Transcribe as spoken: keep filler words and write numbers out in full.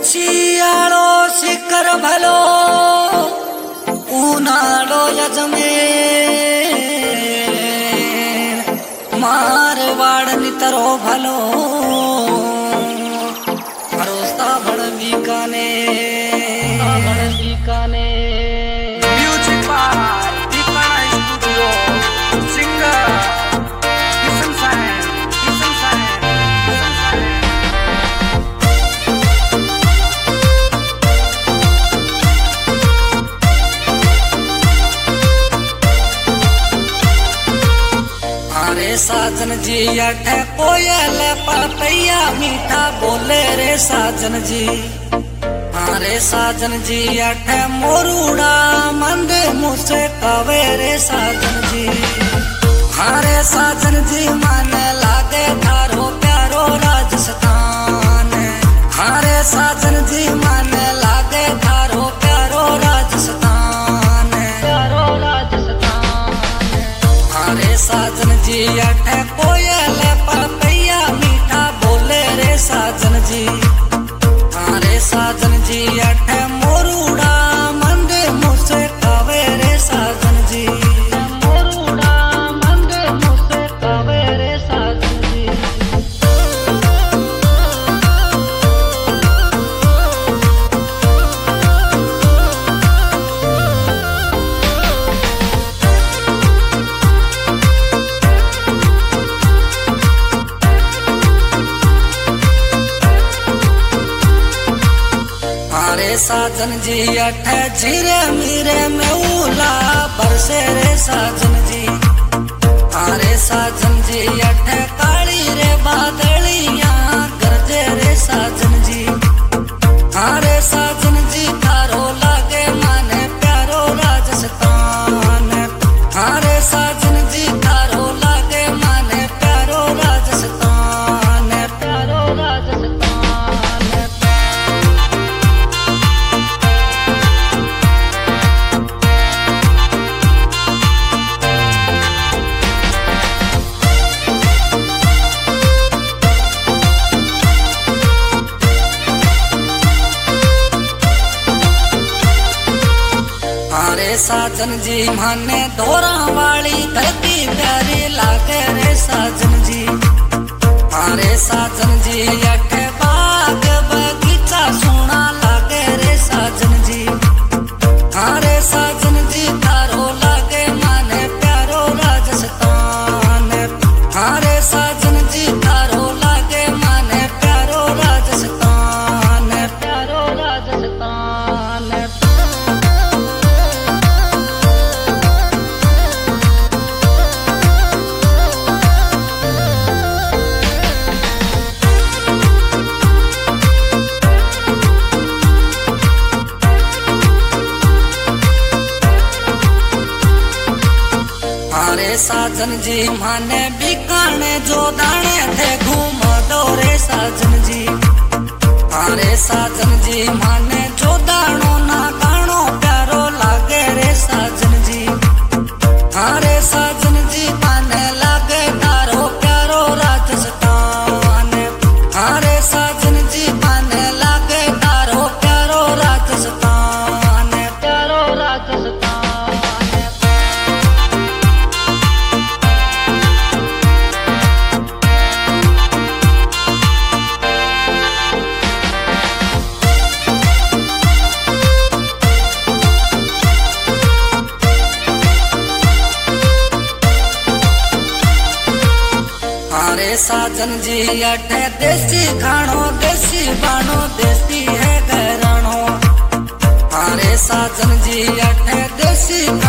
शियाळो शिखर भलो उन्हाळो यजमेर मारवाड़ नितरो भलो भरोसा बड़ बीकाने बड़ बीकाने music by Deepna studio singer Kishan साहब किशन साहब किशन साहब अरे साजन जी अठे कोयल पपैया मीठा बोले रे साजन जी। अरे साजन जी अठे मोरूड़ा मंदे मुझसे कवे रे साजन जी। अरे साजन जी माने लागे थारो प्यारो राजस्थान। अरे साजन जी माने लागे थारो प्यारो राजस्थान प्यारो राजस्थान। अरे साजन जी अठे कोयल पपैया मीठा बोले रे साजन जी। अरे साजन जी अठे मोरूड़ा मंदे मुझसे कवे रे साजन जी। मोरूड़ा मंदे मुझसे कवे रे साजन जी। अरे साजन जी अठे झीरे मीरे में उला बरसे रे साजन जी। अरे साजन जी अठे काली रे बादलियां गरजे रे साजन जी। अरे साजन जी थारो लागे माने प्यारो राजस्थान। अरे साजन जी थारो लागे माने प्यारो राजस्थान प्यारो राजस्थान। अरे साजन जी माने दोरा वाली धरती प्यारी लागे रे साजन जी। अरे साजन जी अठे बाग बगीचा सोना लागे रे साजन जी। अरे साजन जी थारो लागे माने प्यारो राजस्थान। अरे साजन जी थारो लागे माने प्यारो राजस्थान प्यारो राजस्थान। अरे साजन जी माने बिकाने जो दाने थे घूमा दो रे साजन जी। अरे साजन जी माने जो दानो ना गानो प्यारो लागे रे साजन जी। अरे साजन जी माने लागे तारो प्यारो राजस्थान। अरे साजन जी माने लागे तारो प्यारो राजस्थान प्यारो राजस्थान। अरे साजन जी अठे देसी खानो देसी बानो देसी है घरानो। अरे साजन जी अठे देसी